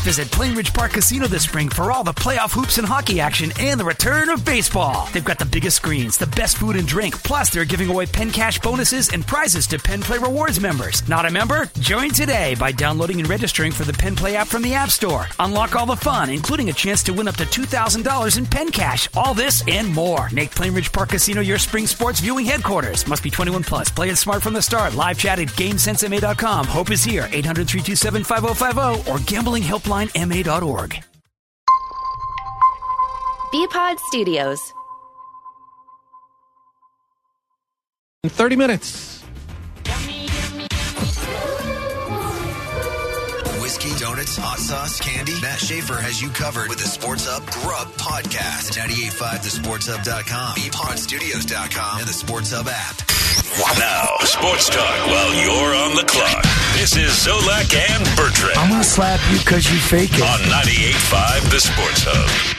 Visit Plainridge Park Casino this spring for all the playoff hoops and hockey action and the return of baseball. They've got the biggest screens, the best food and drink, plus they're giving away Penn Cash bonuses and prizes to Penn Play Rewards members. Not a member? Join today by downloading and registering for the Penn Play app from the App Store. Unlock all the fun, including a chance to win up to $2,000 in Penn Cash. All this and more. Make Plainridge Park Casino your spring sports viewing headquarters. Must be 21 plus. Play it smart from the start. Live chat at GameSenseMA.com. Hope is here. 800-327-5050 or gamblinghelplinema.org. BPod Studios. In 30 minutes. Whiskey, donuts, hot sauce, candy. Matt Schaefer has you covered with the Sports Hub Grub Podcast. 98.5thesportshub.com, bpodstudios.com, and the Sports Hub app. Now, sports talk while you're on the clock. This is Zolak and Bertrand. I'm going to slap you because you fake it. On 98.5 The Sports Hub.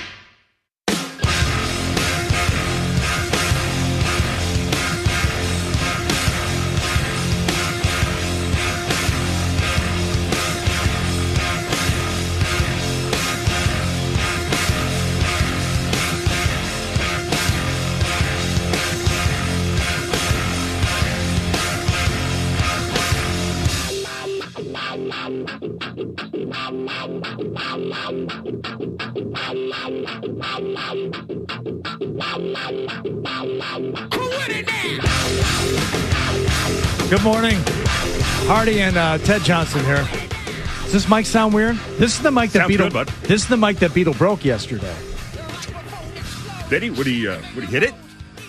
Good morning. Hardy and Ted Johnson here. Does this mic sound weird? This is the mic that Beetle. This is the mic that Beetle broke yesterday. Did he? Would he hit it?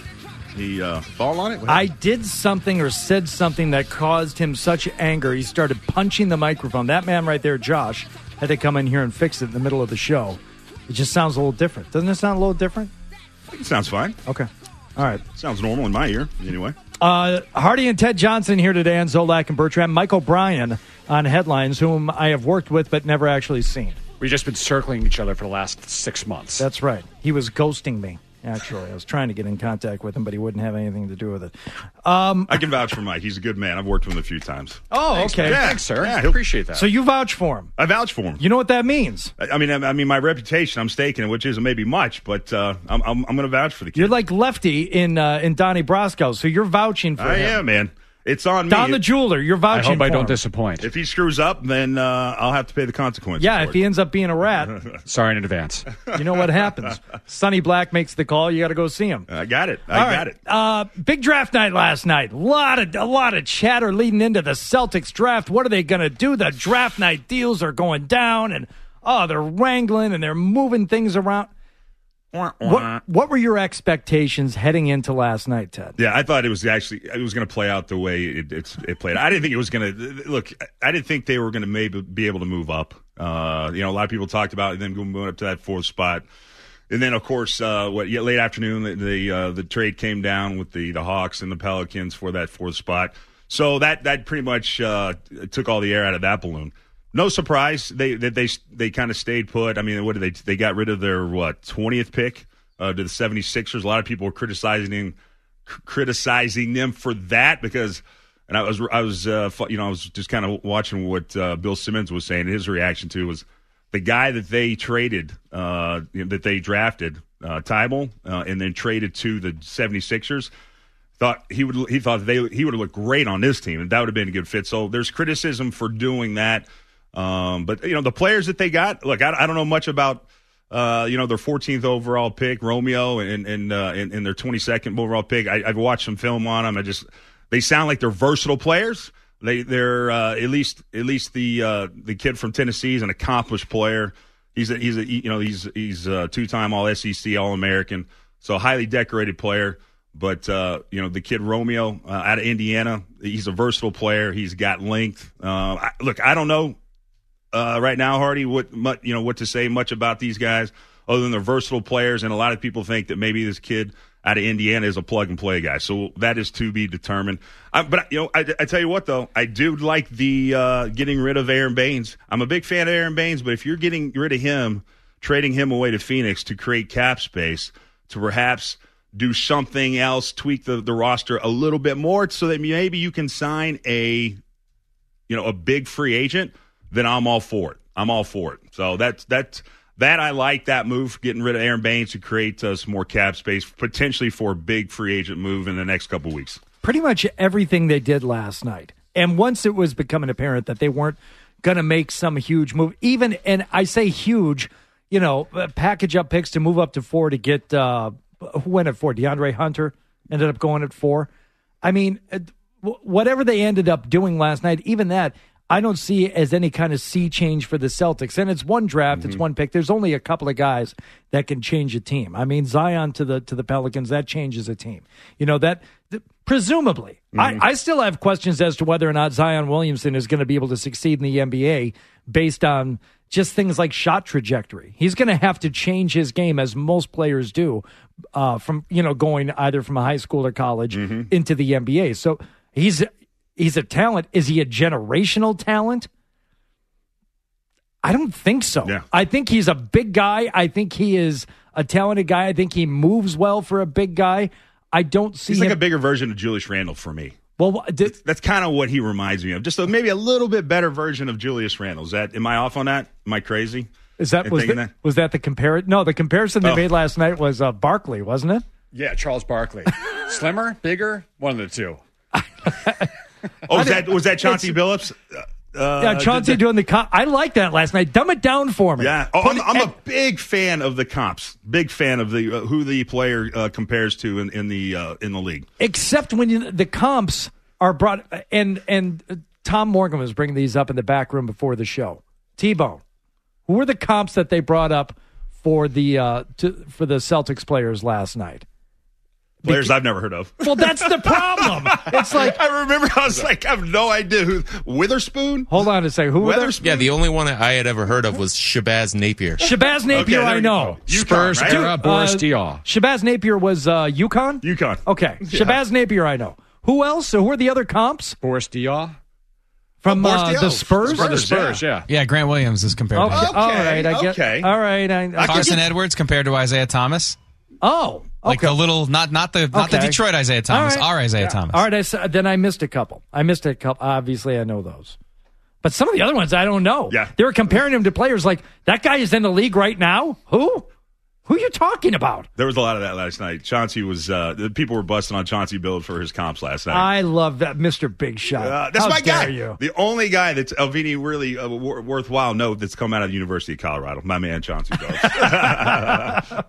He fall on it? I did something or said something that caused him such anger. He started punching the microphone. That man right there, Josh, had to come in here and fix it in the middle of the show. It just sounds a little different. Doesn't it sound a little different? I think it sounds fine. Okay. All right. Sounds normal in my ear, anyway. Hardy and Ted Johnson here today on Zolak and Bertrand. Mike O'Brien on headlines, whom I have worked with but never actually seen. We've just been circling each other for the last 6 months. That's right. He was ghosting me, actually. I was trying to get in contact with him, but he wouldn't have anything to do with it. I can vouch for Mike. He's a good man. I've worked with him a few times. Oh, okay. Yeah. Thanks, sir. Yeah, I appreciate that. So you vouch for him? I vouch for him. You know what that means? I mean, my reputation, I'm staking it, which isn't maybe much, but I'm going to vouch for the kid. You're like Lefty in Donnie Brasco, so you're vouching for him. I am, man. It's on me. Don the jeweler, you're vouching for him. I hope I don't disappoint. If he screws up, then I'll have to pay the consequences. Yeah, if he ends up being a rat. Sorry in advance. You know what happens. Sonny Black makes the call. You got to go see him. I got it. I got it. Big draft night last night. A lot of chatter leading into the Celtics draft. What are they going to do? The draft night deals are going down, and they're wrangling and they're moving things around. What were your expectations heading into last night, Ted? Yeah, I thought it was going to play out the way it played. I didn't think it was going to look. I didn't think they were going to maybe be able to move up. A lot of people talked about them moving up to that fourth spot, and then of course, late afternoon the trade came down with the Hawks and the Pelicans for that fourth spot. So that pretty much took all the air out of that balloon. No surprise they kind of stayed put. I mean, what did they got rid of their 20th pick to the 76ers. A lot of people were criticizing them for that because, and I was just kind of watching what Bill Simmons was saying. His reaction to was the guy that they traded, that they drafted, Tybal, and then traded to the 76ers. He would have looked great on this team, and that would have been a good fit. So there's criticism for doing that. But the players that they got, look, I don't know much about, their 14th overall pick, Romeo, and their 22nd overall pick. I've watched some film on them. They sound like they're versatile players. They're at least the kid from Tennessee is an accomplished player. He's a two-time All SEC, All American, so a highly decorated player. But the kid Romeo out of Indiana, he's a versatile player. He's got length. I don't know. Right now, Hardy, what to say much about these guys other than they're versatile players, and a lot of people think that maybe this kid out of Indiana is a plug-and-play guy. So that is to be determined. But I tell you what, though, I do like the getting rid of Aaron Baines. I'm a big fan of Aaron Baines, but if you're getting rid of him, trading him away to Phoenix to create cap space, to perhaps do something else, tweak the roster a little bit more so that maybe you can sign a big free agent, then I'm all for it. I'm all for it. So that I like that move, getting rid of Aaron Baines to create some more cap space, potentially for a big free agent move in the next couple of weeks. Pretty much everything they did last night. And once it was becoming apparent that they weren't going to make some huge move, even, and I say huge, package up picks to move up to 4 to get, who went at 4? DeAndre Hunter ended up going at 4. I mean, whatever they ended up doing last night, even that, I don't see as any kind of sea change for the Celtics. And it's one draft, it's one pick. There's only a couple of guys that can change a team. I mean, Zion to the Pelicans, that changes a team. Presumably. I still have questions as to whether or not Zion Williamson is going to be able to succeed in the NBA based on just things like shot trajectory. He's going to have to change his game, as most players do, from going either from a high school or college into the NBA. So he's a talent. Is he a generational talent? I don't think so. Yeah. I think he's a big guy. I think he is a talented guy. I think he moves well for a big guy. I don't see He's him. like a bigger version of Julius Randle for me. Well, That's kind of what he reminds me of. Just maybe a little bit better version of Julius Randle. Am I off on that? Am I crazy? was that the comparison? No, the comparison they made last night was Barkley, wasn't it? Yeah, Charles Barkley. Slimmer, bigger, one of the two. Was that Chauncey Billups? Chauncey doing the I like that last night. Dumb it down for me. Yeah. I'm a big fan of the comps. Big fan of the who the player compares to in the league. Except when the comps are brought, and Tom Morgan was bringing these up in the back room before the show. T-Bone, who were the comps that they brought up for the Celtics players last night? Players I've never heard of. Well, that's the problem. It's like I remember. I was like, I have no idea who Witherspoon. Hold on a second. Who were there? Yeah, the only one I had ever heard of was Shabazz Napier. Shabazz Napier, Okay, I know. Spurs right? era, Boris Diaw. Shabazz Napier was UConn? UConn. Okay. Shabazz Napier, I know. Who else? So who are the other comps? Boris Diaw. From Boris Diaw. the Spurs? For the Spurs, yeah. Yeah, Grant Williams is compared to him. All right. I get. Okay. All right. Carson Edwards compared to Isaiah Thomas. Oh. Like okay. the little, not the Detroit Isaiah Thomas, our Isaiah Thomas. All right, then I missed a couple. Obviously, I know those. But some of the other ones, I don't know. Yeah. They were comparing him to players like, that guy is in the league right now? Who? Who are you talking about? There was a lot of that last night. Chauncey was, people were busting on Chauncey Billups for his comps last night. I love that, Mr. Big Shot. That's How my dare guy. You? The only guy that's of any really worthwhile note that's come out of the University of Colorado. My man, Chauncey Billups.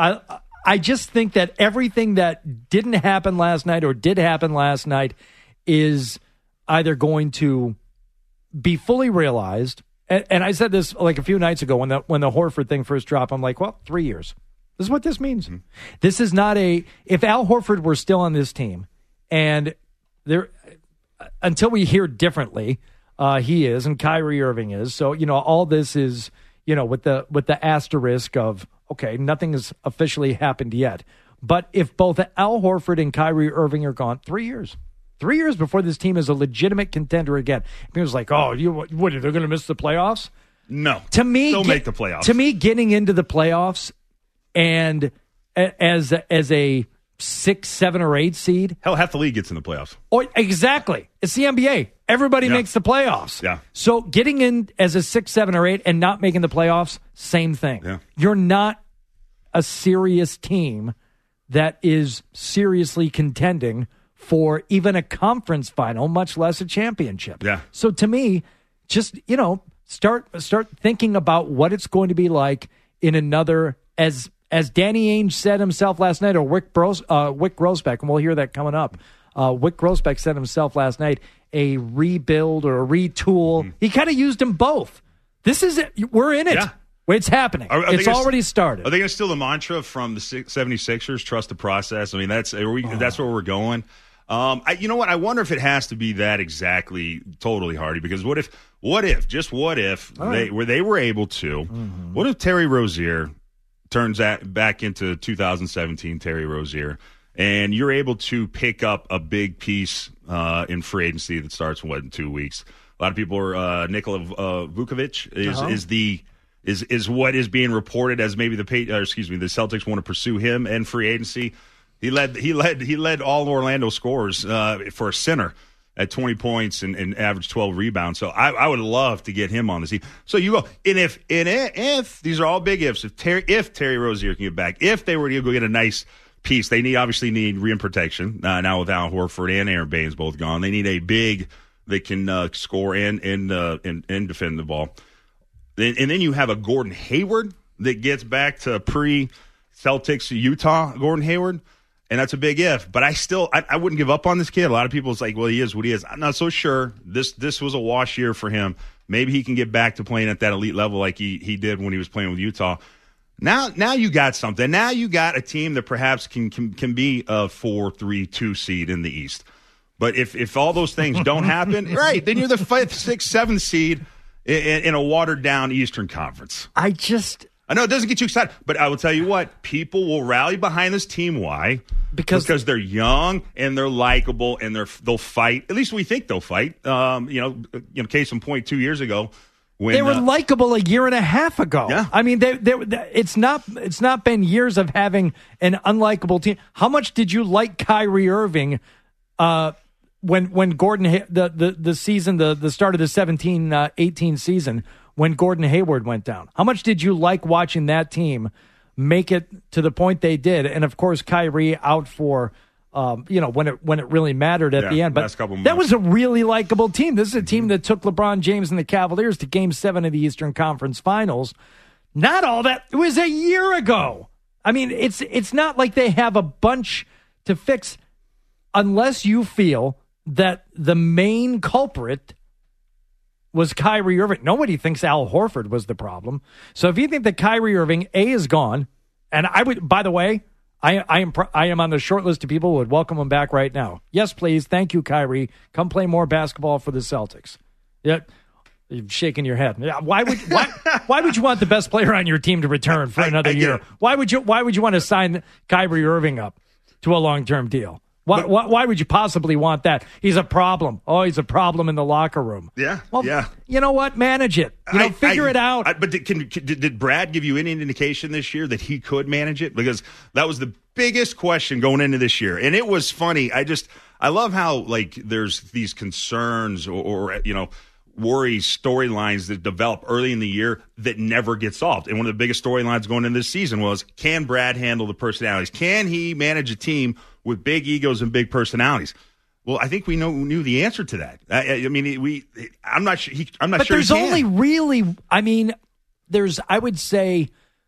I just think that everything that didn't happen last night or did happen last night is either going to be fully realized. And I said this like a few nights ago when the Horford thing first dropped. I'm like, well, 3 years. This is what this means. Mm-hmm. This is not if Al Horford were still on this team, and there until we hear differently, he is, and Kyrie Irving is. So all this is with the asterisk of, okay, nothing has officially happened yet. But if both Al Horford and Kyrie Irving are gone, 3 years. 3 years before this team is a legitimate contender again. People's like, oh, what, they're going to miss the playoffs? No. To me, they'll make the playoffs. To me, getting into the playoffs and as a 6, 7, or 8 seed. Hell, half the league gets in the playoffs. Or exactly. It's the NBA. Everybody makes the playoffs. Yeah. So getting in as a 6, 7, or 8 and not making the playoffs, same thing. Yeah. You're not a serious team that is seriously contending for even a conference final, much less a championship. Yeah. So to me, just, start thinking about what it's going to be like in another, as Danny Ainge said himself last night, or Wick Grossbeck, and we'll hear that coming up. Wick Grossbeck said himself last night, a rebuild or a retool. He kind of used them both. This is it. We're in it. Yeah. It's happening. It's already started. Are they going to steal the mantra from the 76ers, trust the process? I mean, that's where we're going. You know what? I wonder if it has to be that exactly totally, Hardy, because what if they were able to, what if Terry Rozier turns back into 2017 Terry Rozier, and you're able to pick up a big piece in free agency that starts in 2 weeks? A lot of people are Nikola Vukovic is what is being reported as maybe the Celtics want to pursue him and free agency. He led all Orlando scorers for a center. at 20 points and average 12 rebounds. So I would love to get him on the team. So you go, and if these are all big ifs, if Terry Rozier can get back, if they were to go get a nice piece, they obviously need rim protection. Now with Al Horford and Aaron Baines both gone, they need a big that can score and defend the ball. And then you have a Gordon Hayward that gets back to pre-Celtics Utah Gordon Hayward. And that's a big if, but I wouldn't give up on this kid. A lot of people is like, well, he is what he is. I'm not so sure. This was a wash year for him. Maybe he can get back to playing at that elite level like he did when he was playing with Utah. Now you got something. Now you got a team that perhaps can be a 4-3-2 seed in the East. But if all those things don't happen, right, then you're the 5th, 6th, 7th seed in a watered down Eastern Conference. I know it doesn't get you excited, but I will tell you what, people will rally behind this team. Why? Because they're young and they're likable and they'll fight. At least we think they'll fight. Case in point, 2 years ago, when they were likable a year and a half ago. Yeah. I mean, it's not been years of having an unlikable team. How much did you like Kyrie Irving when Gordon the season the start of the 17-18 season when Gordon Hayward went down? How much did you like watching that team make it to the point they did? And of course, Kyrie out for when it really mattered at the end. But that was a really likable team. This is a team that took LeBron James and the Cavaliers to Game 7 of the Eastern Conference Finals. Not all that. It was a year ago. I mean, it's not like they have a bunch to fix unless you feel that the main culprit was Kyrie Irving. Nobody thinks Al Horford was the problem. So if you think that Kyrie Irving, is gone, and I would, by the way, I am on the short list of people who would welcome him back right now. Yes, please. Thank you, Kyrie. Come play more basketball for the Celtics. Yeah, you're shaking your head. Why would you want the best player on your team to return for another year? Why would you want to sign Kyrie Irving up to a long-term deal? Why would you possibly want that? He's a problem. Oh, he's a problem in the locker room. Yeah. Well, yeah. You know what? Manage it. Figure it out. But did Brad give you any indication this year that he could manage it? Because that was the biggest question going into this year. And it was funny. I love how, there's these concerns or worries, storylines that develop early in the year that never get solved. And one of the biggest storylines going into this season was, can Brad handle the personalities? Can he manage a team with big egos and big personalities? Well, I think we knew the answer to that. I'm not sure. But there's only really, there's, I would say,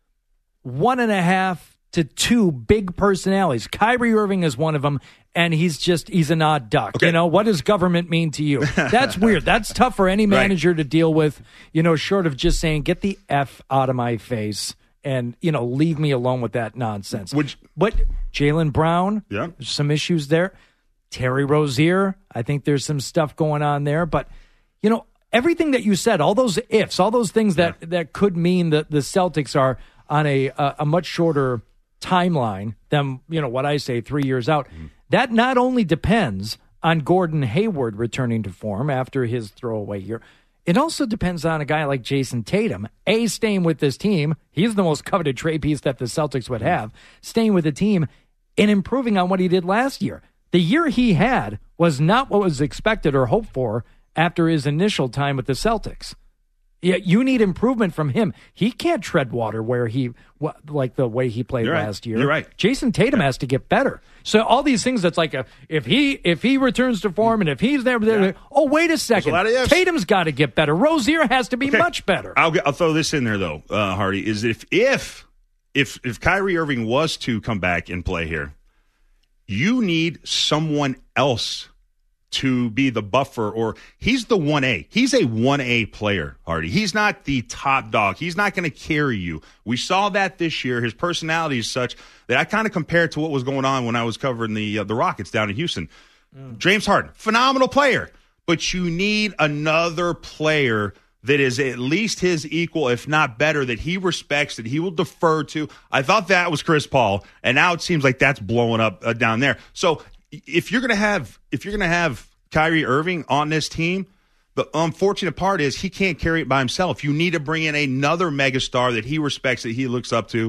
1.5 to 2 big personalities. Kyrie Irving is one of them, and he's an odd duck. Okay. What does government mean to you? That's weird. That's tough for any manager to deal with, short of just saying, get the F out of my face and, leave me alone with that nonsense. But Jaylen Brown, there's some issues there. Terry Rozier, I think there's some stuff going on there. But, everything that you said, all those ifs, all those things that could mean that the Celtics are on a much shorter timeline than, what I say 3 years out. That not only depends on Gordon Hayward returning to form after his throwaway year, it also depends on a guy like Jason Tatum, staying with this team. He's the most coveted trade piece that the Celtics would have, staying with the team and improving on what he did last year. The year he had was not what was expected or hoped for after his initial time with the Celtics. Yeah, you need improvement from him. He can't tread water where like the way he played last year. You're right. Jason Tatum has to get better. So all these things, that's like if he returns to form and if he's there, oh, wait a second. Tatum's got to get better. Rozier has to be much better. I'll throw this in there though, Hardy. Is if Kyrie Irving was to come back and play here, you need someone else to be the buffer, or he's the 1A. He's a 1A player, Hardy. He's not the top dog. He's not going to carry you. We saw that this year. His personality is such that I kind of compare it to what was going on when I was covering the Rockets down in Houston. James Harden, phenomenal player, but you need another player that is at least his equal, if not better, that he respects, that he will defer to. I thought that was Chris Paul, and now it seems like that's blowing up down there. So if you're gonna have Kyrie Irving on this team, the unfortunate part is he can't carry it by himself. You need to bring in another megastar that he respects, that he looks up to.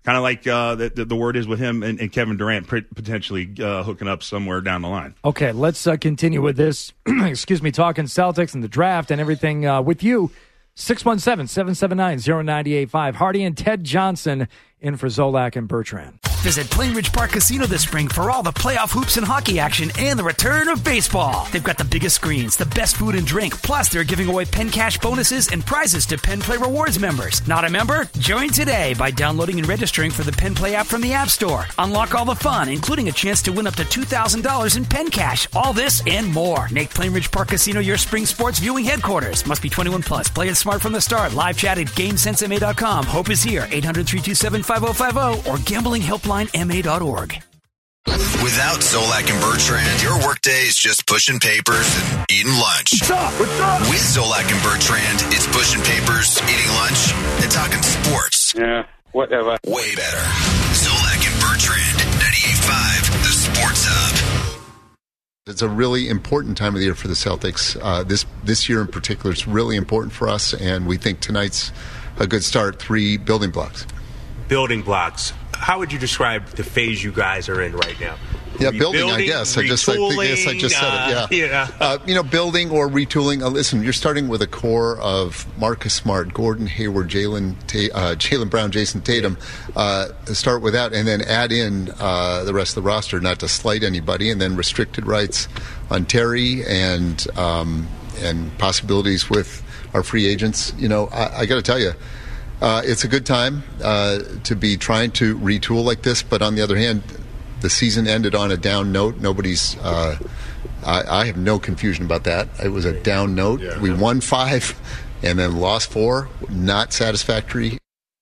kind of like the word is with him and Kevin Durant potentially hooking up somewhere down the line. Okay, let's continue with this. Excuse me, talking Celtics and the draft and everything with you. 617-779-0985. Hardy and Ted Johnson in for Zolak and Bertrand. Visit Plain Ridge Park Casino this spring for all the playoff hoops and hockey action and the return of baseball. They've got the biggest screens, the best food and drink, plus they're giving away Penn Cash bonuses and prizes to Penn Play Rewards members. Not a member? Join today by downloading and registering for the Penn Play app from the App Store. Unlock all the fun, including a chance to win up to $2,000 in Penn Cash. All this and more. Make Plain Ridge Park Casino your spring sports viewing headquarters. Must be 21 plus. Play it smart from the start. Live chat at GameSenseMA.com. Hope is here. 800-327-5050 or gamblinghelplinema.org. Without Zolak and Bertrand, your workday is just pushing papers and eating lunch. What's up? With Zolak and Bertrand, it's pushing papers, eating lunch, and talking sports. Yeah, whatever. Way better. Zolak and Bertrand, 98.5, the Sports Hub. It's a really important time of the year for the Celtics. This year in particular, it's really important for us, and we think tonight's a good start. 3 building blocks. Building blocks. How would you describe the phase you guys are in right now? Yeah, building, I guess. I just said it, yeah. Building or retooling. Listen, you're starting with a core of Marcus Smart, Gordon Hayward, Jaylen Brown, Jason Tatum. Start with that, and then add in the rest of the roster, not to slight anybody, and then restricted rights on Terry and possibilities with our free agents. I got to tell you, it's a good time to be trying to retool like this, but on the other hand, the season ended on a down note. Nobody's I have no confusion about that. It was a down note. Yeah. We won 5 and then lost 4. Not satisfactory.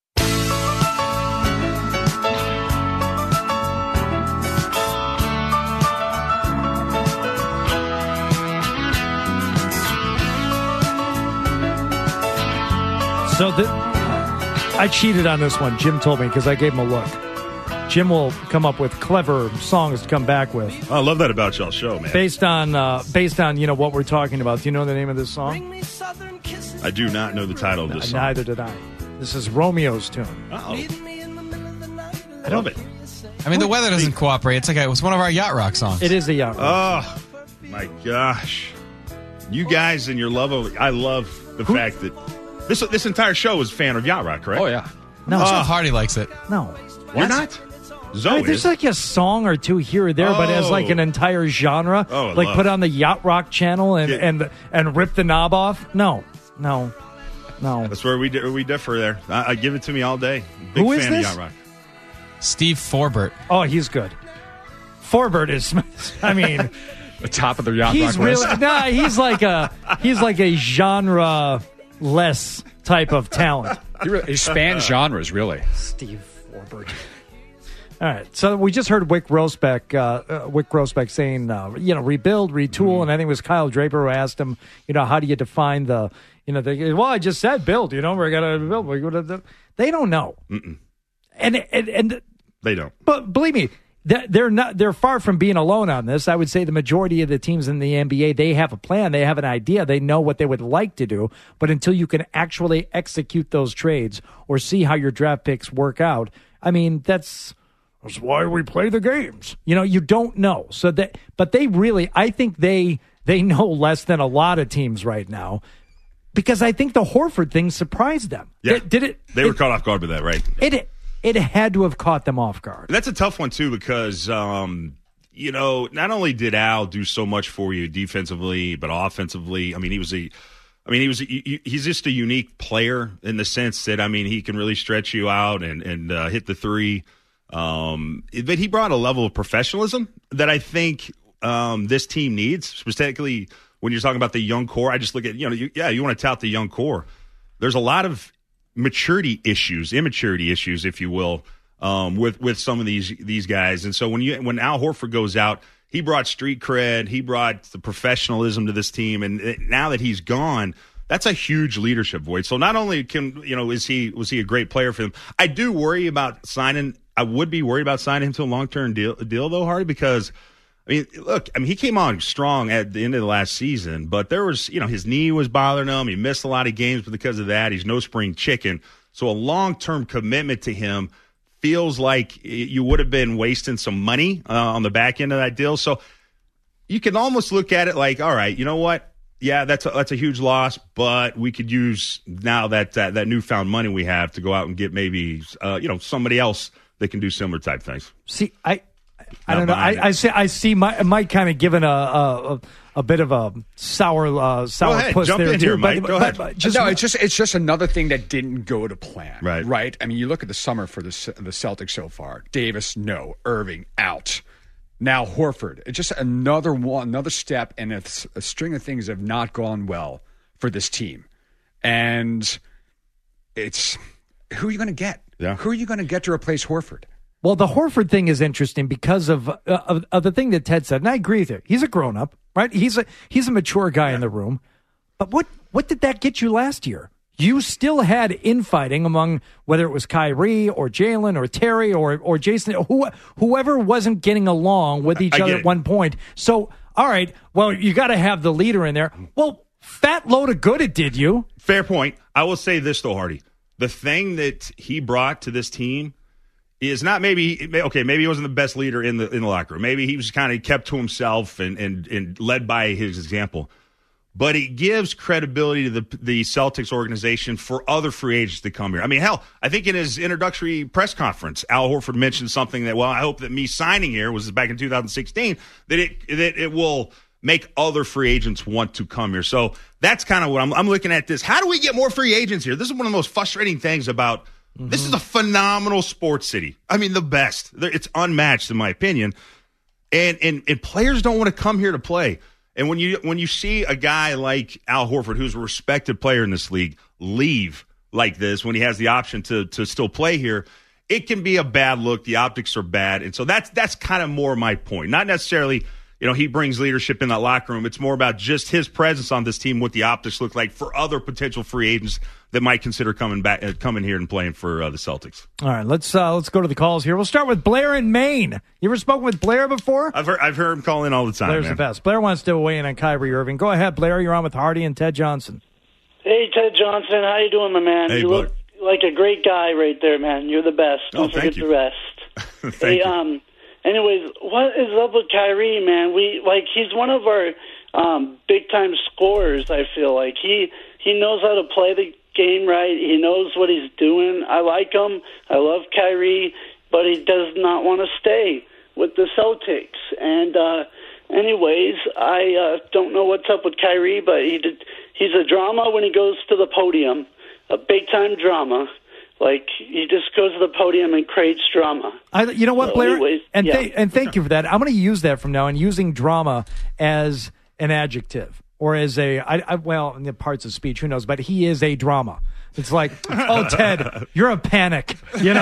So I cheated on this one. Jim told me because I gave him a look. Jim will come up with clever songs to come back with. I love that about y'all's show, man. Based on what we're talking about. Do you know the name of this song? I do not know the title of this song. Neither did I. This is Romeo's tune. Oh, I love it. I mean, the weather doesn't cooperate. It was one of our yacht rock songs. It is a yacht rock. Oh my gosh, you guys and your love of I love the fact that this entire show is a fan of yacht rock, correct? Oh yeah. No, Hardy likes it. No, you're not. Zoe there's like a song or two here or there, but as like an entire genre, put on the Yacht Rock channel and rip the knob off. No. That's where we differ there. I give it to me all day. Big Who is fan this? of Yacht Rock. Steve Forbert. Oh, he's good. Forbert is. I mean, the top of the Yacht Rock really, list. he's like a genre less type of talent. He spans genres, really. Steve Forbert. All right, so we just heard Wick Grossbeck saying, rebuild, retool, and I think it was Kyle Draper who asked him, how do you define I just said build, we're going to build. They don't know. Mm-mm. And they don't. But believe me, they're far from being alone on this. I would say the majority of the teams in the NBA, they have a plan, they have an idea, they know what they would like to do, but until you can actually execute those trades or see how your draft picks work out, I mean, that's why we play the games. You don't know. But they really, I think they know less than a lot of teams right now, because I think the Horford thing surprised them. Yeah. They were caught off guard with that, right? It had to have caught them off guard. That's a tough one too, because not only did Al do so much for you defensively, but offensively, I mean, he's just a unique player in the sense that, I mean, he can really stretch you out and hit the three. But he brought a level of professionalism that I think this team needs, specifically when you're talking about the young core. I just look at, you want to tout the young core. There's a lot of immaturity issues, if you will, with some of these guys. And so when Al Horford goes out, he brought street cred, he brought the professionalism to this team, and now that he's gone, that's a huge leadership void. So not only was he a great player for them, I do worry about signing. I would be worried about signing him to a long-term deal though, Hardy, because he came on strong at the end of the last season, but there was, his knee was bothering him. He missed a lot of games because of that. He's no spring chicken. So a long-term commitment to him feels like you would have been wasting some money on the back end of that deal. So you can almost look at it like, all right, you know what? Yeah, that's a huge loss, but we could use now that newfound money we have to go out and get maybe somebody else that can do similar type things. See, I don't know. I see Mike kind of giving a bit of a sour puss jump there in too. here, Mike. Go ahead. It's just another thing that didn't go to plan. Right. I mean, you look at the summer for the Celtics so far. Davis, no. Irving, out. Now Horford. It's just another step, and a string of things have not gone well for this team. And it's who are you going to get? Yeah. Who are you going to get to replace Horford? Well, the Horford thing is interesting because of the thing that Ted said, and I agree with you. He's a grown-up, right? He's a mature guy in the room. But what did that get you last year? You still had infighting among whether it was Kyrie or Jalen or Terry or Jason, whoever wasn't getting along with each other at one point. So, all right, well, you got to have the leader in there. Well, fat load of good it did you. Fair point. I will say this, though, Hardy. The thing that he brought to this team is not maybe he wasn't the best leader in the locker room. Maybe he was kind of kept to himself and led by his example. But it gives credibility to the Celtics organization for other free agents to come here. I mean, hell, I think in his introductory press conference, Al Horford mentioned something that, well, I hope that me signing here, was back in 2016, that it will make other free agents want to come here. So that's kind of what I'm looking at this. How do we get more free agents here? This is one of the most frustrating things about this is a phenomenal sports city. I mean, the best. It's unmatched in my opinion. And players don't want to come here to play. And when you see a guy like Al Horford, who's a respected player in this league, leave like this when he has the option to still play here, it can be a bad look. The optics are bad. And so that's kind of more my point. Not necessarily, he brings leadership in that locker room. It's more about just his presence on this team, what the optics look like for other potential free agents that might consider coming here and playing for the Celtics. All right, let's go to the calls here. We'll start with Blair in Maine. You ever spoken with Blair before? I've heard him call in all the time. Blair's man. the best. Blair wants to weigh in on Kyrie Irving. Go ahead, Blair. You're on with Hardy and Ted Johnson. Hey, Ted Johnson. How you doing, my man? Hey, you look like a great guy right there, man. You're the best. Don't forget the rest. Thank you. Anyways, what is up with Kyrie, man? He's one of our big time scorers. I feel like he knows how to play the game right. He knows what he's doing. I like him. I love Kyrie, but he does not want to stay with the Celtics. And anyways, I don't know what's up with Kyrie, but he's a drama when he goes to the podium, a big time drama. Like, he just goes to the podium and creates drama. You know what, Blair? Anyways, and thank you for that. I'm going to use that from now on, using drama as an adjective or as in the parts of speech, who knows, but he is a drama. It's like, oh, Ted, you're a panic,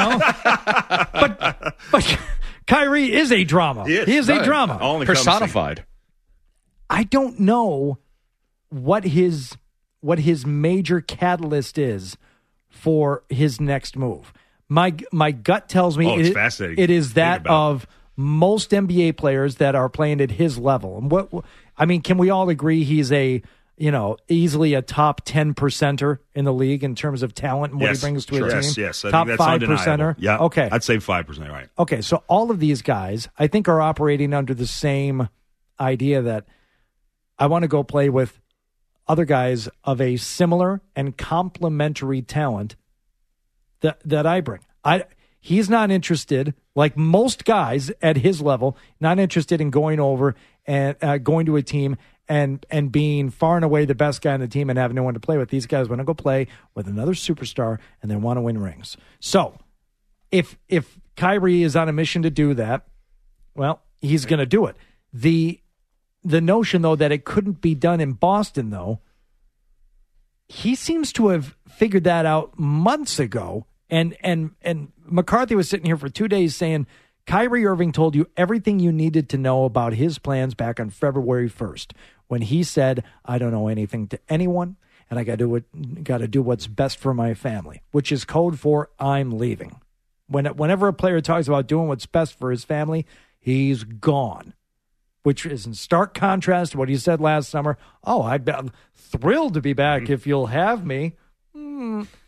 But Kyrie is a drama. He is a drama. Only personified. I don't know what his major catalyst is for his next move. My gut tells me it's fascinating. It is that of most NBA players that are playing at his level. And can we all agree he's easily a top 10 percenter in the league in terms of talent and what he brings to a team? Yes. Top 5 percenter? Yeah. Okay. I'd say 5%, right. Okay, so all of these guys, I think, are operating under the same idea that I want to go play with other guys of a similar and complementary talent that I bring. He's not interested, like most guys at his level, not interested in going over and going to a team and being far and away the best guy on the team and having no one to play with. These guys want to go play with another superstar and they want to win rings. So if Kyrie is on a mission to do that, well, he's going to do it. The notion, though, that it couldn't be done in Boston, though, he seems to have figured that out months ago. And McCarthy was sitting here for 2 days saying, Kyrie Irving told you everything you needed to know about his plans back on February 1st, when he said, I don't know anything to anyone, and I got to do what's best for my family, which is code for I'm leaving. Whenever a player talks about doing what's best for his family, he's gone. Which is in stark contrast to what he said last summer. Oh, I'm thrilled to be back if you'll have me. Didn't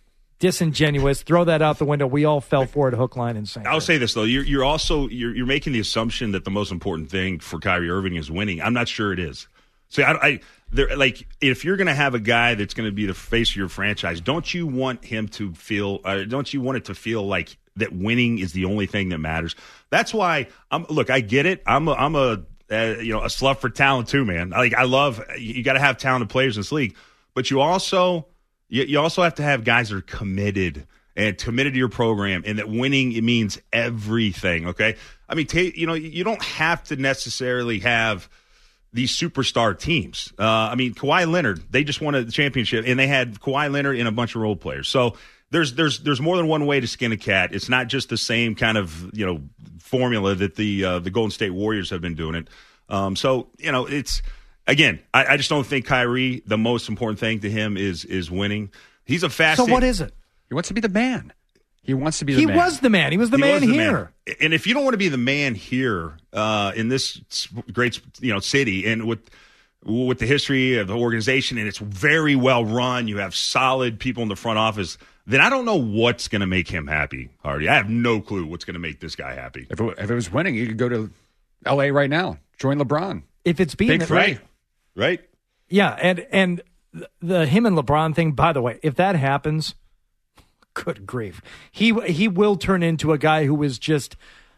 disingenuous. Throw that out the window. We all fell for it, hook, line, and sinker. I'll say this though: you're also making the assumption that the most important thing for Kyrie Irving is winning. I'm not sure it is. So if you're going to have a guy that's going to be the face of your franchise, don't you want him to feel? Don't you want it to feel like that winning is the only thing that matters? That's why I get it. I'm a slut for talent too, man. I love you got to have talented players in this league, but you also have to have guys that are committed to your program, and that winning, it means everything. Okay, I mean, you don't have to necessarily have these superstar teams. Kawhi Leonard, they just won a championship, and they had Kawhi Leonard and a bunch of role players. So there's more than one way to skin a cat. It's not just the same kind of formula that the Golden State Warriors have been doing it. It's again, I just don't think Kyrie, the most important thing to him is winning. He's a fast. So what is it? He wants to be the man. He wants to be the man. He was the man. He was the man here. And if you don't want to be the man here in this great city, and with the history of the organization, and it's very well run, you have solid people in the front office, then I don't know what's going to make him happy, Hardy. I have no clue what's going to make this guy happy. If it was winning, you could go to L.A. right now, join LeBron. If it's being Big three. Right? Yeah, and the him and LeBron thing, by the way, if that happens, good grief. He will turn into a guy who is just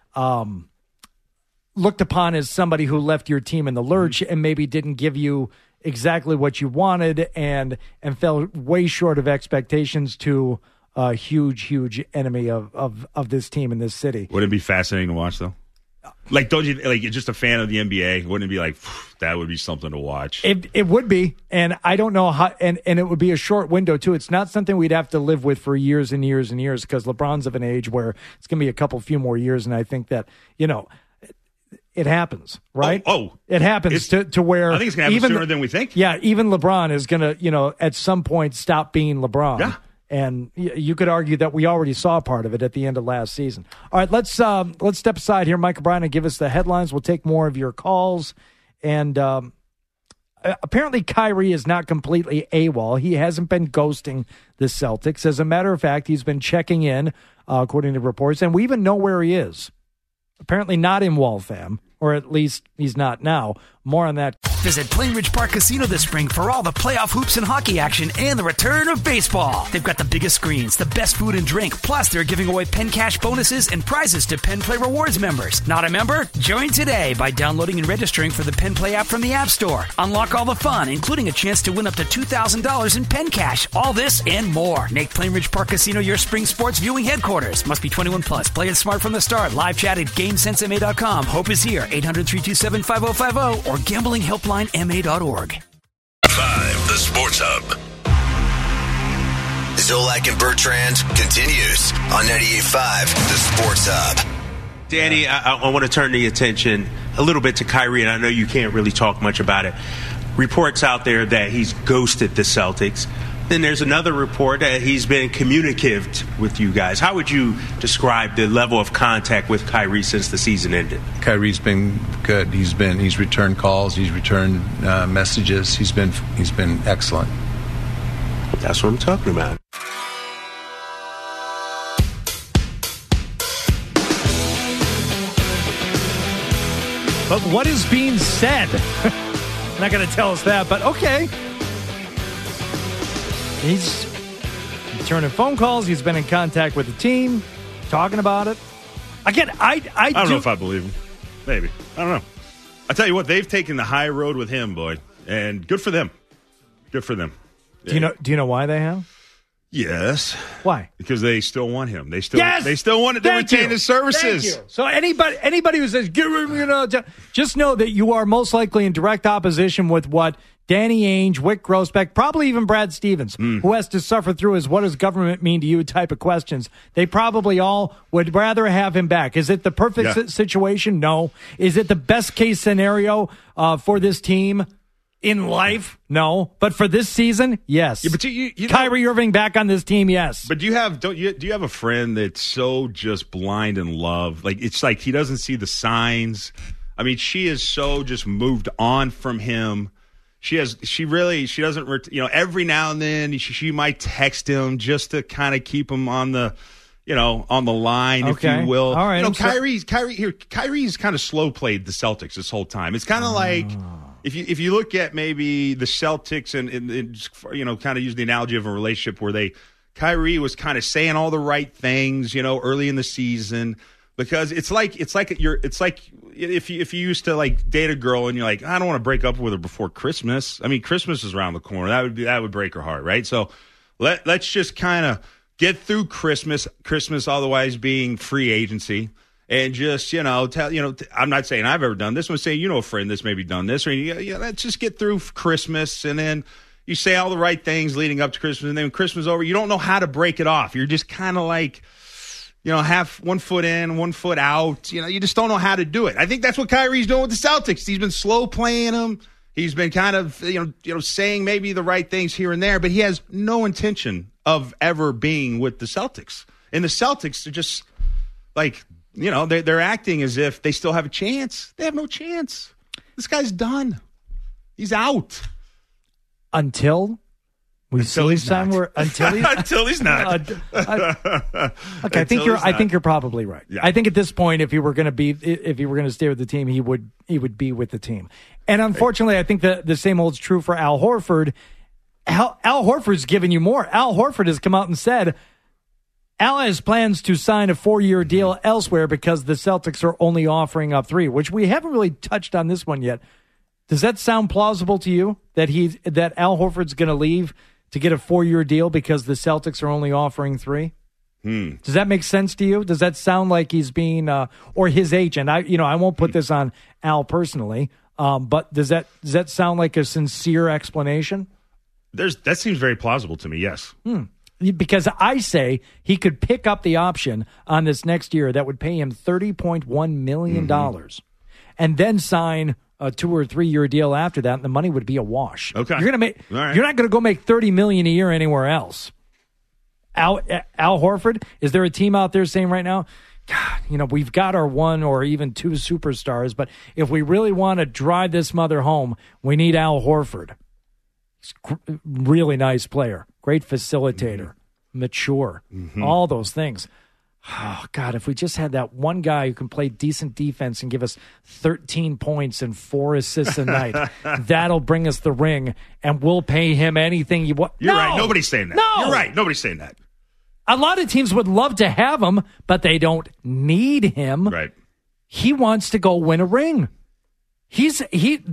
looked upon as somebody who left your team in the lurch and maybe didn't give you exactly what you wanted and fell way short of expectations to a huge enemy of this team in this city. Wouldn't it be fascinating to watch, though? Don't you you're just a fan of the NBA? Wouldn't it be like that would be something to watch? It would be, and I don't know how, and it would be a short window too. It's not something we'd have to live with for years and years and years, because LeBron's of an age where it's going to be a few more years, and I think that it happens, right? It happens to where I think it's going to happen sooner than we think. Yeah, even LeBron is going to at some point stop being LeBron. Yeah. And you could argue that we already saw part of it at the end of last season. All right, let's step aside here, Mike O'Brien, and give us the headlines. We'll take more of your calls. And apparently Kyrie is not completely AWOL. He hasn't been ghosting the Celtics. As a matter of fact, he's been checking in, according to reports, and we even know where he is. Apparently not in Waltham, or at least he's not now. More on that. Visit Plainridge Park Casino this spring for all the playoff hoops and hockey action and the return of baseball. They've got the biggest screens, the best food and drink, plus they're giving away Penn Cash bonuses and prizes to Penn Play Rewards members. Not a member? Join today by downloading and registering for the Penn Play app from the App Store. Unlock all the fun, including a chance to win up to $2,000 in Penn Cash. All this and more. Make Plainridge Park Casino your spring sports viewing headquarters. Must be 21 plus. Play it smart from the start. Live chat at GameSenseMA.com. Hope is here. 800-327-5050 or gamblinghelplinema.org. 5, the Sports Hub. Zolak and Bertrand continues on 98.5, the Sports Hub. Danny, I want to turn the attention a little bit to Kyrie, and I know you can't really talk much about it. Reports out there that he's ghosted the Celtics. Then there's another report that he's been communicative with you guys. How would you describe the level of contact with Kyrie since the season ended? Kyrie's been good. He's returned calls. He's returned messages. He's been excellent. That's what I'm talking about. But what is being said? Not going to tell us that, but okay. He's returning phone calls. He's been in contact with the team, talking about it. Again, I don't know if I believe him. Maybe. I don't know. I tell you what, they've taken the high road with him, boy, and good for them. Good for them. Do you know why they have? Yes. Why? Because they still want him. They still wanted to retain his services. Thank you. So anybody who says, just know that you are most likely in direct opposition with what Danny Ainge, Wick Grossbeck, probably even Brad Stevens, who has to suffer through his what does government mean to you type of questions. They probably all would rather have him back. Is it the perfect situation? No. Is it the best case scenario for this team in life? No. But for this season, yes. Yeah, but you Kyrie Irving back on this team, yes. But do you have a friend that's so just blind in love? Like, it's like he doesn't see the signs. I mean, she is so just moved on from him. She doesn't, every now and then she might text him just to kind of keep him on the line, if you will. All right. Kyrie's kind of slow played the Celtics this whole time. It's kind of like if you look at maybe the Celtics and kind of use the analogy of a relationship where Kyrie was kind of saying all the right things, early in the season. Because it's like if you used to like date a girl and you're like, I don't want to break up with her before Christmas. I mean, Christmas is around the corner. That would break her heart, right? So let's just kind of get through Christmas otherwise being free agency, and just I'm not saying I've ever done this. I'm saying a friend that's maybe done this, or let's just get through Christmas, and then you say all the right things leading up to Christmas, and then when Christmas is over, you don't know how to break it off. You're just kind of like, half one foot in, 1 foot out. You just don't know how to do it. I think that's what Kyrie's doing with the Celtics. He's been slow playing them. He's been kind of, saying maybe the right things here and there, but he has no intention of ever being with the Celtics. And the Celtics are just like, they're acting as if they still have a chance. They have no chance. This guy's done. He's out. Until he's not. Until he's not. Okay, I think you're probably right. Yeah. I think at this point, if he were going to stay with the team, he would be with the team. And unfortunately, I think the same holds true for Al Horford. Al Horford's given you more. Al Horford has come out and said Al has plans to sign a 4-year deal elsewhere because the Celtics are only offering up 3, which we haven't really touched on this one yet. Does that sound plausible to you that Al Horford's going to leave to get a 4-year deal because the Celtics are only offering 3? Does that make sense to you? Does that sound like he's being or his agent? I won't put this on Al personally, but does that sound like a sincere explanation? That seems very plausible to me. Yes. Because I say he could pick up the option on this next year that would pay him $30.1 million and then sign a 2 or 3 year deal after that, and the money would be a wash. Okay. You're not going to go make $30 million a year anywhere else. Al Horford, is there a team out there saying right now, God, we've got our 1 or even 2 superstars, but if we really want to drive this mother home, we need Al Horford. He's a really nice player, great facilitator, mature, all those things. Oh, God, if we just had that one guy who can play decent defense and give us 13 points and 4 assists a night, that'll bring us the ring, and we'll pay him anything you want. You're right. Nobody's saying that. No. You're right. Nobody's saying that. A lot of teams would love to have him, but they don't need him. Right. He wants to go win a ring. He said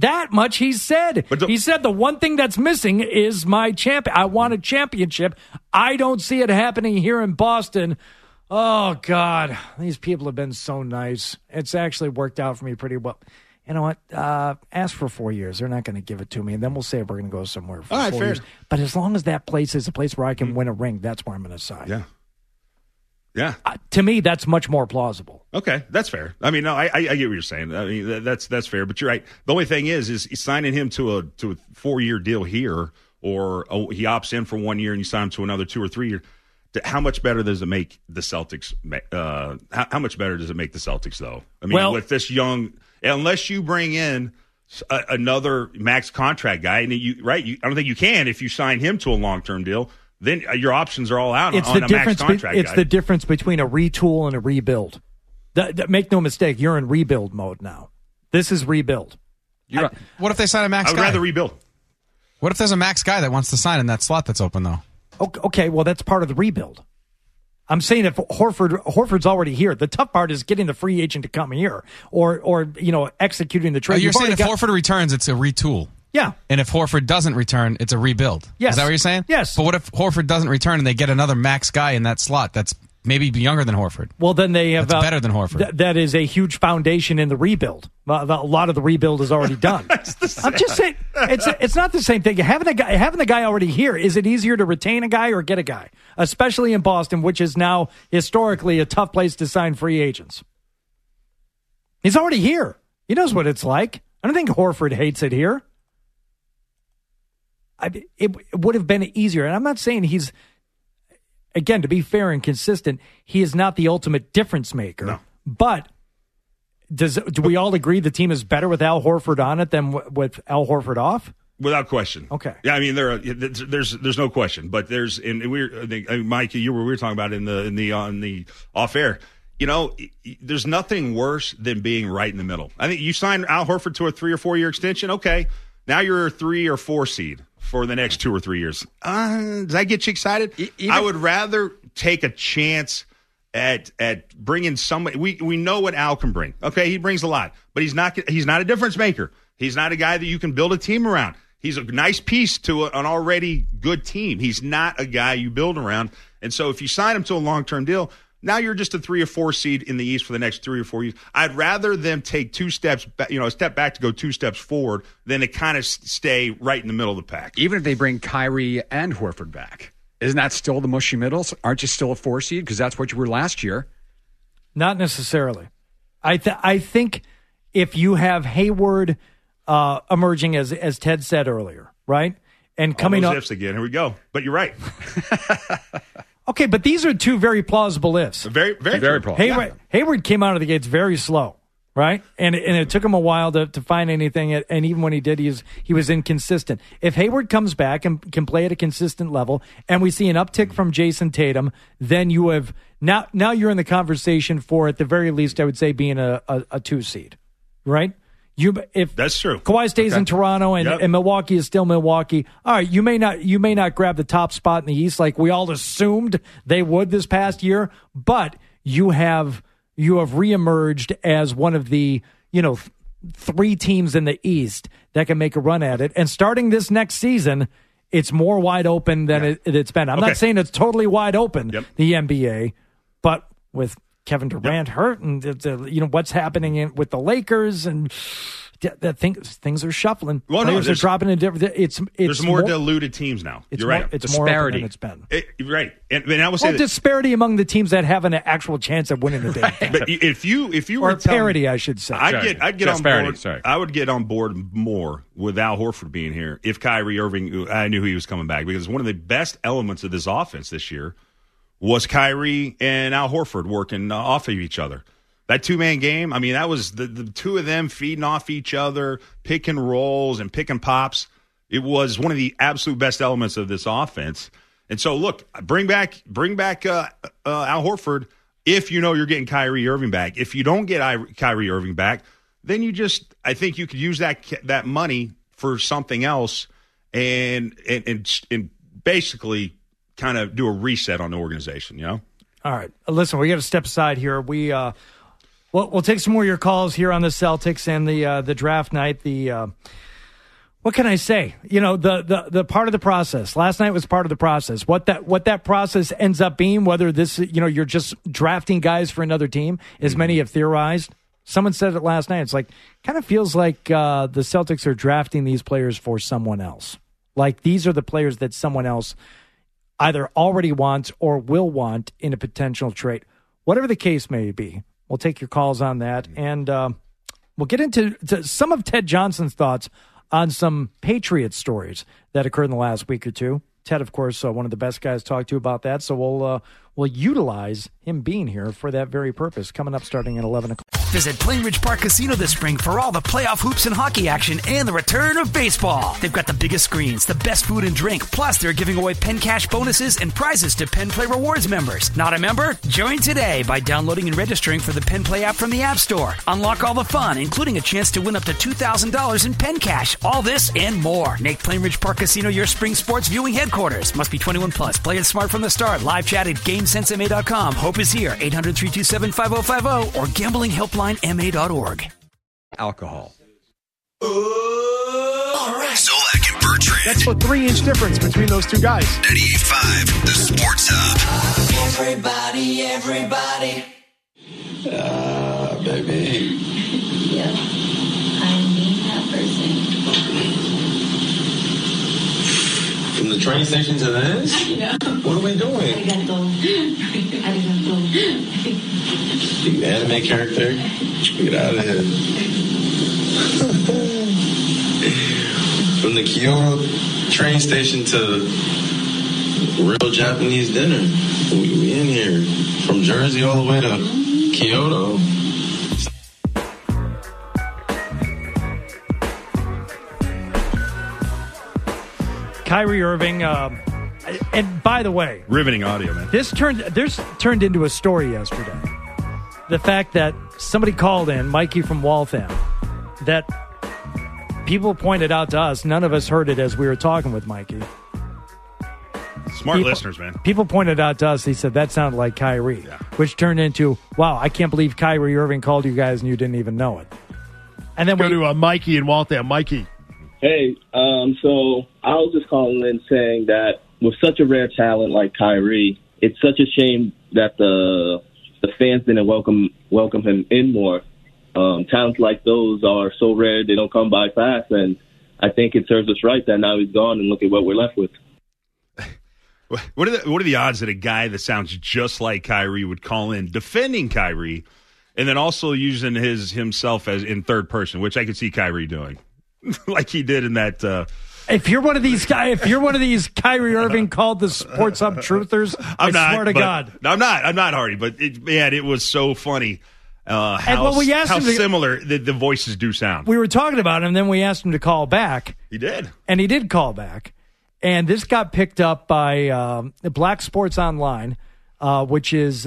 the one thing that's missing is my champion. I want a championship. I don't see it happening here in Boston. Oh, God, these people have been so nice. It's actually worked out for me pretty well. You know what? Ask for 4 years. They're not going to give it to me, and then we'll say we're going to go somewhere for 4 years. But as long as that place is a place where I can win a ring, that's where I'm going to sign. Yeah. Yeah. To me, that's much more plausible. Okay, that's fair. I mean, no, I get what you're saying. I mean, that's fair. But you're right. The only thing is signing him to a 4-year deal here, or he opts in for 1 year and you sign him to another 2 or 3 years. How much better does it make the Celtics? How much better does it make the Celtics, though? I mean, with this young, unless you bring in another max contract guy, and I don't think you can if you sign him to a long-term deal. Then your options are all out on a max contract guy. It's the difference between a retool and a rebuild. Make no mistake, you're in rebuild mode now. This is rebuild. What if they sign a max guy? I would rather rebuild. What if there's a max guy that wants to sign in that slot that's open, though? Okay, well, that's part of the rebuild. I'm saying if Horford's already here, the tough part is getting the free agent to come here or executing the trade. You're saying if Horford returns, it's a retool. Yeah. And if Horford doesn't return, it's a rebuild. Yes. Is that what you're saying? Yes. But what if Horford doesn't return and they get another max guy in that slot that's maybe younger than Horford? Well, then they have better than Horford. That is a huge foundation in the rebuild. A lot of the rebuild is already done. I'm just saying it's not the same thing. Having the guy already here, is it easier to retain a guy or get a guy? Especially in Boston, which is now historically a tough place to sign free agents. He's already here. He knows what it's like. I don't think Horford hates it here. It would have been easier. And I'm not saying he's, again, to be fair and consistent, he is not the ultimate difference maker. No. But do we all agree the team is better with Al Horford on it than with Al Horford off? Without question. Okay. Yeah, I mean there's no question, but there's Mike, we were talking about it on the off air. There's nothing worse than being right in the middle. I think you signed Al Horford to a 3 or 4 year extension. Okay, now you're a 3 or 4 seed for the next 2 or 3 years. Does that get you excited? I would rather take a chance at bringing somebody. We know what Al can bring. Okay, he brings a lot, but he's not a difference maker. He's not a guy that you can build a team around. He's a nice piece to an already good team. He's not a guy you build around. And so if you sign him to a long-term deal, now you're just a 3 or 4 seed in the East for the next 3 or 4 years. I'd rather them take 2 steps back, a step back to go 2 steps forward than to kind of stay right in the middle of the pack. Even if they bring Kyrie and Horford back, isn't that still the mushy middles? Aren't you still a 4 seed? Because that's what you were last year. Not necessarily. I think if you have Hayward emerging as Ted said earlier, right? And coming up ifs again. Here we go. But you're right. Okay, but these are 2 very plausible ifs. Very plausible. Hayward came out of the gates very slow, right? And it took him a while to find anything. And even when he did, he was inconsistent. If Hayward comes back and can play at a consistent level, and we see an uptick from Jason Tatum, then you have now you're in the conversation for, at the very least, I would say, being a 2 seed, right? If that's true, Kawhi stays in Toronto and Milwaukee is still Milwaukee. All right, you may not grab the top spot in the East like we all assumed they would this past year, but you have reemerged as one of the 3 teams in the East that can make a run at it. And starting this next season, it's more wide open than it's been. I'm not saying it's totally wide open, the NBA, but with Kevin Durant hurt, and what's happening with the Lakers, and things are shuffling. Players are dropping in different. There's more diluted teams now. You're right. It's disparity. More open than it's been. Right, and I will say disparity among the teams that have an actual chance of winning the day. But if you were parity, I should say. I'd get on board. Sorry. I would get on board more with Al Horford being here if Kyrie Irving. I knew he was coming back, because one of the best elements of this offense this year was Kyrie and Al Horford working off of each other. That 2-man game, I mean, that was the 2 of them feeding off each other, picking rolls and picking pops. It was one of the absolute best elements of this offense. And so, look, bring back Al Horford if you know you're getting Kyrie Irving back. If you don't get Kyrie Irving back, then I think you could use that money for something else and basically kind of do a reset on the organization, All right. Listen, we got to step aside here. We'll take some more of your calls here on the Celtics and the draft night. What can I say? The part of the process. Last night was part of the process. What that process ends up being, whether this, you're just drafting guys for another team, as many have theorized. Someone said it last night. It's like, kind of feels like the Celtics are drafting these players for someone else. Like, these are the players that someone else either already wants or will want in a potential trade. Whatever the case may be, we'll take your calls on that. And we'll get into some of Ted Johnson's thoughts on some Patriots stories that occurred in the last week or two. Ted, of course, one of the best guys to talk to about that. So we'll utilize him being here for that very purpose. Coming up starting at 11 o'clock. Visit Plainridge Park Casino this spring for all the playoff hoops and hockey action and the return of baseball. They've got the biggest screens, the best food and drink, plus they're giving away Penn Cash bonuses and prizes to Penn Play Rewards members. Not a member? Join today by downloading and registering for the Penn Play app from the App Store. Unlock all the fun, including a chance to win up to $2,000 in Penn Cash. All this and more. Make Plainridge Park Casino your spring sports viewing headquarters. Must be 21 plus. Play it smart from the start. Live chat at GameSenseMA.com. Hope is here. 800-327-5050 or gamblinghelplinema.org. Alcohol. All right. Zolak and Bertrand. That's a 3-inch difference between those two guys. 98.5, the Sports Hub. Everybody. Baby. Yep. I need that person. From the train station to this? I know. What are we doing? I gotta go. You anime character? Get out of here. From the Kyoto train station to real Japanese dinner. We in here. From Jersey all the way to Kyoto. Kyrie Irving. And by the way, riveting audio, man. This turned into a story yesterday. The fact that somebody called in, Mikey from Waltham, that people pointed out to us. None of us heard it as we were talking with Mikey. Smart listeners, man. People pointed out to us. He said that sounded like Kyrie, which turned into, wow, I can't believe Kyrie Irving called you guys and you didn't even know it. And then go to Mikey in Waltham. Mikey. Hey, so I was just calling in saying that with such a rare talent like Kyrie, it's such a shame that the fans didn't welcome him in more. Talents like those are so rare, they don't come by fast, and I think it serves us right that now he's gone and look at what we're left with. What are the odds that a guy that sounds just like Kyrie would call in defending Kyrie and then also using himself as in third person, which I could see Kyrie doing, like he did in that. If you're one of these Kyrie Irving called the Sports Hub truthers, I swear to God. I'm not, Hardy, but it was so funny how similar the voices do sound. We were talking about him, and then we asked him to call back. He did. And he did call back. And this got picked up by Black Sports Online, which is,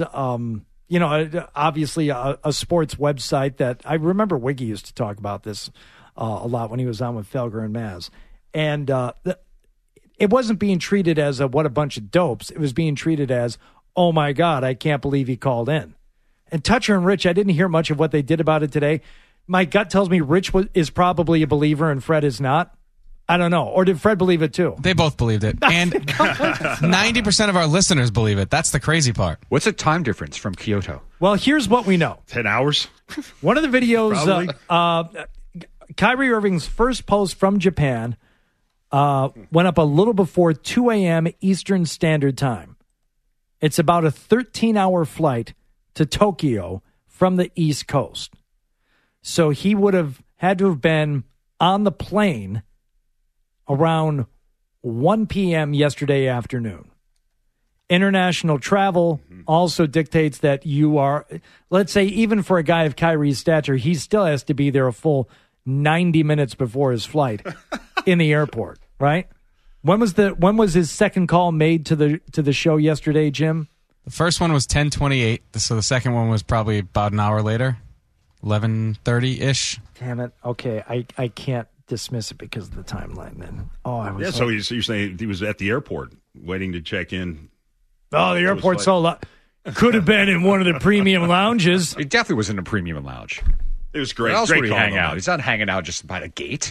obviously a sports website that I remember Wiggy used to talk about this a lot when he was on with Felger and Maz. And it wasn't being treated as what a bunch of dopes. It was being treated as, oh, my God, I can't believe he called in. And Toucher and Rich, I didn't hear much of what they did about it today. My gut tells me Rich is probably a believer and Fred is not. I don't know. Or did Fred believe it too? They both believed it. And 90% of our listeners believe it. That's the crazy part. What's the time difference from Kyoto? Well, here's what we know. 10 hours? One of the videos, Kyrie Irving's first post from Japan went up a little before 2 a.m. Eastern Standard Time. It's about a 13-hour flight to Tokyo from the East Coast. So he would have had to have been on the plane around 1 p.m. yesterday afternoon. International travel also dictates that you are, let's say, even for a guy of Kyrie's stature, he still has to be there a full 90 minutes before his flight in the airport, right? When was his second call made to the show yesterday, Jim? The first one was 10:28, so the second one was probably about an hour later, 11:30-ish. Damn it. Okay, I can't dismiss it because of the timeline then. So you're saying he was at the airport waiting to check in. Oh, the airport's so loud. Could have been in one of the premium lounges. He definitely was in a premium lounge. It was great. Where else great would he call, hang though, out? man. He's not hanging out just by the gate.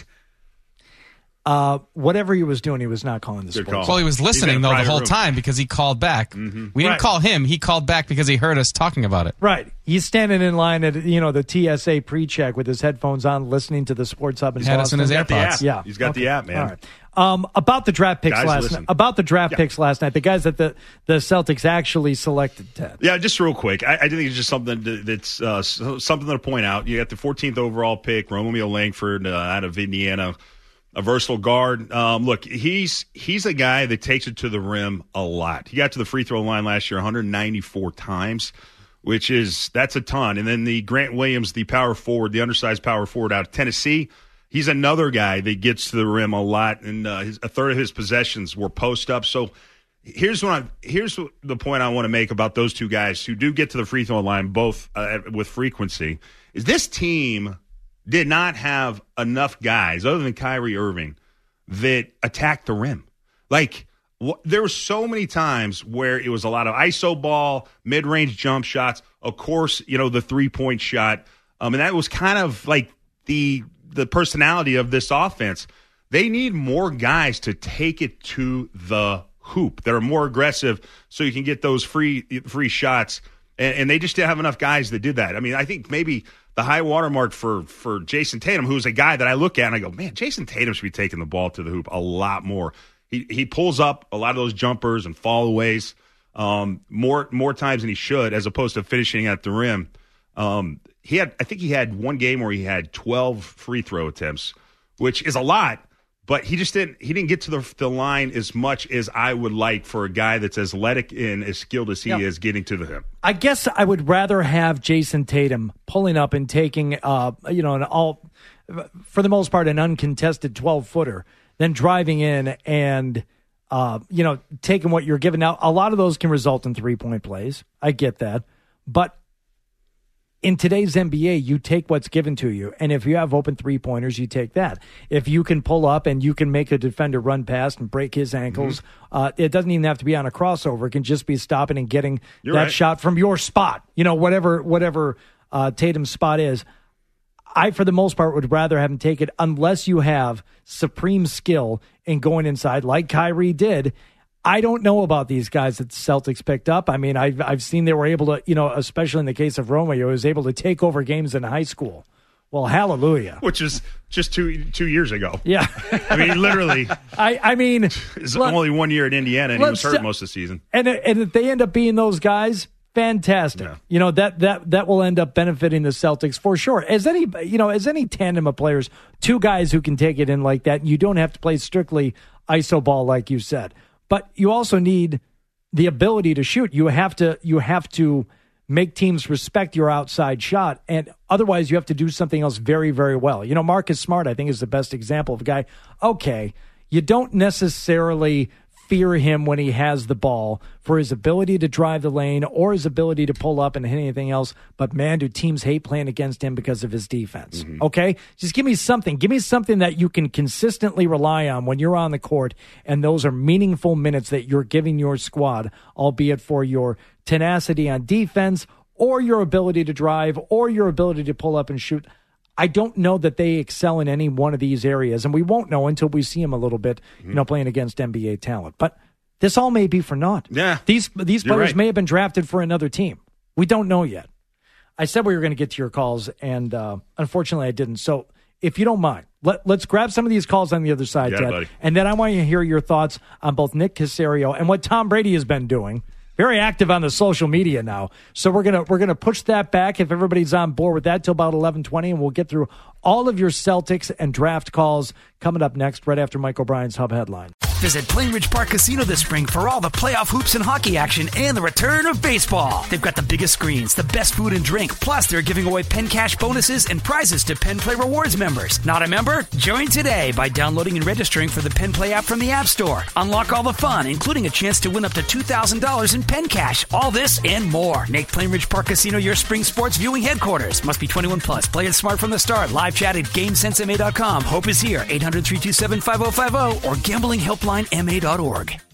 Whatever he was doing, he was not calling the Good sports. call. Well, he was listening, though, the whole room. time because he called back. Mm-hmm. We didn't Right. call him. He called back because he heard us talking about it. Right. He's standing in line at the TSA pre-check with his headphones on, listening to the Sports Hub in He had us in Boston. his Got the app. AirPods. Yeah. He's got the app, man. All right. About the draft picks Guys, last listen. night. About the draft picks last night. The guys that the Celtics actually selected, Ted. Yeah, just real quick. I think it's just something that's something to point out. You got the 14th overall pick, Romeo Langford out of Indiana, a versatile guard. Look, he's a guy that takes it to the rim a lot. He got to the free throw line last year 194 times, that's a ton. And then the Grant Williams, the power forward, the undersized power forward out of Tennessee, he's another guy that gets to the rim a lot, and a third of his possessions were post up. So here's the point I want to make about those two guys who do get to the free throw line both with frequency. Is this team did not have enough guys other than Kyrie Irving that attacked the rim. Like there were so many times where it was a lot of iso ball, mid-range jump shots. Of course, the 3-point shot, and that was kind of like the personality of this offense. They need more guys to take it to the hoop that are more aggressive so you can get those free shots. And they just didn't have enough guys that did that. I mean, I think maybe the high watermark for Jason Tatum, who's a guy that I look at and I go, man, Jason Tatum should be taking the ball to the hoop a lot more. He pulls up a lot of those jumpers and fallaways more times than he should, as opposed to finishing at the rim. I think he had one game where he had 12 free throw attempts, which is a lot. But he didn't get to the line as much as I would like for a guy that's as athletic and as skilled as he is getting to the rim. I guess I would rather have Jason Tatum pulling up and taking, for the most part, an uncontested 12-footer than driving in and, taking what you're given. Now, a lot of those can result in 3-point plays. I get that. But in today's NBA, you take what's given to you. And if you have open 3-pointers, you take that. If you can pull up and you can make a defender run past and break his ankles, it doesn't even have to be on a crossover. It can just be stopping and getting shot from your spot, whatever Tatum's spot is. I, for the most part, would rather have him take it unless you have supreme skill in going inside like Kyrie did. I don't know about these guys that the Celtics picked up. I mean, I've seen they were able to, especially in the case of Romeo, was able to take over games in high school. Well, hallelujah. Which is just two years ago. Yeah. I mean, literally. I mean. It's only 1 year at Indiana, and he was hurt most of the season. And if they end up being those guys, fantastic. Yeah. That will end up benefiting the Celtics for sure. As any tandem of players, two guys who can take it in like that, you don't have to play strictly iso ball like you said. But you also need the ability to shoot. You have to make teams respect your outside shot, and otherwise you have to do something else very, very well. Marcus Smart, I think, is the best example of a guy. Okay, you don't necessarily fear him when he has the ball for his ability to drive the lane or his ability to pull up and hit anything else. But man, do teams hate playing against him because of his defense. Mm-hmm. Okay? Just give me something. Give me something that you can consistently rely on when you're on the court, and those are meaningful minutes that you're giving your squad, albeit for your tenacity on defense or your ability to drive or your ability to pull up and shoot. I don't know that they excel in any one of these areas, and we won't know until we see them a little bit, playing against NBA talent. But this all may be for naught. Yeah. These players may have been drafted for another team. We don't know yet. I said we were going to get to your calls, and unfortunately I didn't. So if you don't mind, let's grab some of these calls on the other side, Ted. Buddy. And then I want you to hear your thoughts on both Nick Caserio and what Tom Brady has been doing. Very active on the social media now. So we're gonna push that back if everybody's on board with that till about 11:20, and we'll get through all of your Celtics and draft calls coming up next, right after Mike O'Brien's Hub Headline. Visit Plainridge Park Casino this spring for all the playoff hoops and hockey action and the return of baseball. They've got the biggest screens, the best food and drink, plus they're giving away Penn Cash bonuses and prizes to Penn Play Rewards members. Not a member? Join today by downloading and registering for the Penn Play app from the App Store. Unlock all the fun, including a chance to win up to $2,000 in Penn Cash. All this and more. Make Plainridge Park Casino your spring sports viewing headquarters. Must be 21 plus. Play it smart from the start. Live chat at GameSenseMA.com. Hope is here. 800-327-5050 or gamblinghelplinema.org.